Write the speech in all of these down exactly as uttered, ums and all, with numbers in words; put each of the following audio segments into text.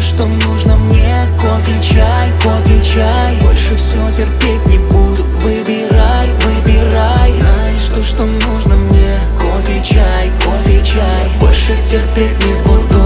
то, что нужно мне. Кофе, чай, кофе, чай. Больше все терпеть не буду. Выбирай, выбирай. Знаешь то, что нужно мне. Кофе, чай, кофе, чай. Больше терпеть не буду.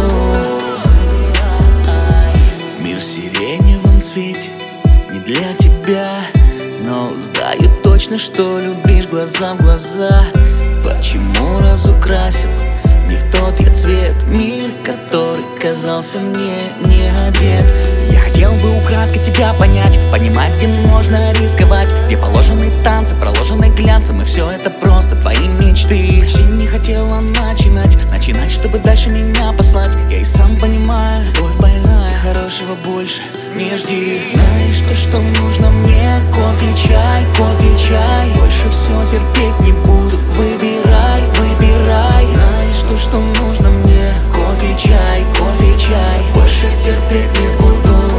Мир в сиреневом цвете не для тебя, но знаю точно, что любишь глаза в глаза. Почему разукрасил не в тот я цвет мир, который казался мне не одет? Я хотел бы украдкой тебя понять, понимать, где мне можно рисковать, где положены танцы, проложены глянцем, и все это просто твои мечты. Почти не хотела начинать, начинать, чтобы дальше меня послать. Я и сам понимаю, любовь больная, хорошего больше не жди. Знаешь то, что нужно мне. Кофе, чай, кофе, чай. Больше все терпеть не буду. Выбирай, выбирай. Знаешь то, что нужно мне. Кофе, чай, кофе, чай. Больше терпеть не буду.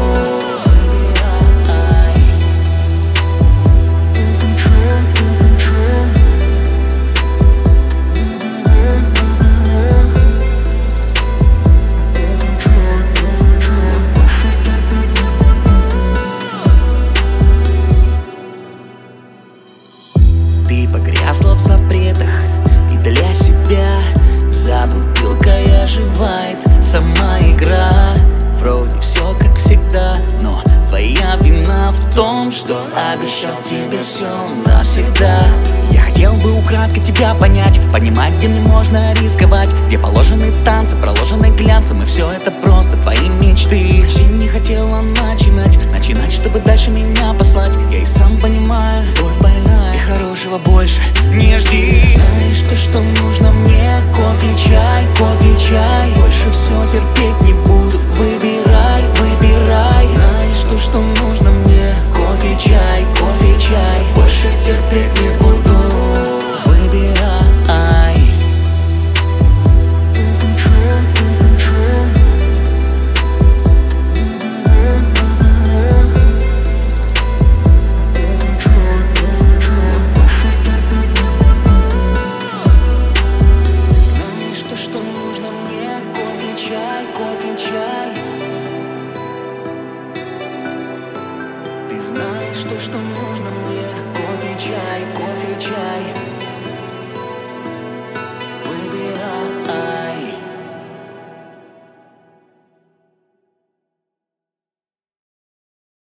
Ты погрязла в запретах и для себя. За бутылкой оживает сама игра. Вроде все как всегда, но твоя вина в том, что обещал тебе все навсегда. Я хотел бы украдкой тебя понять, понимать, где мне можно рисковать, где положены танцы, проложены глянцем, и все это просто твои мечты. Почти не хотела начинать, начинать, чтобы дальше меня послать. Я и сам понимаю, любовь больная, и хорошего больше не жди. Знаешь то, что нужно мне. Кофе, чай, кофе, чай. Больше все терпеть не буду. Выбирай, выбирай. Знаешь то, что нужно мне. Кофе, чай, кофе, чай. Больше терпеть не буду. Выбирай. Знаешь то, что нужно мне. Кофе, чай, кофе, чай. Ты знаешь то, что нужно мне. Кофе, чай, кофе, чай.